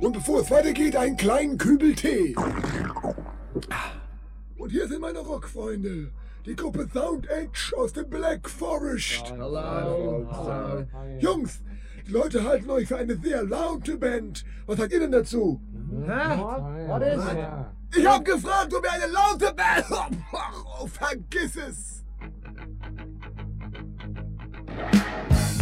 Und bevor es weitergeht, einen kleinen Kübel Tee. Und hier sind meine Rockfreunde. Die Gruppe Sound Edge aus dem Black Forest. Hallo. Jungs, die Leute halten euch für eine sehr laute Band. Was sagt ihr denn dazu? Was ist? Ich hab gefragt, ob ihr eine laute Band... Oh, vergiss es.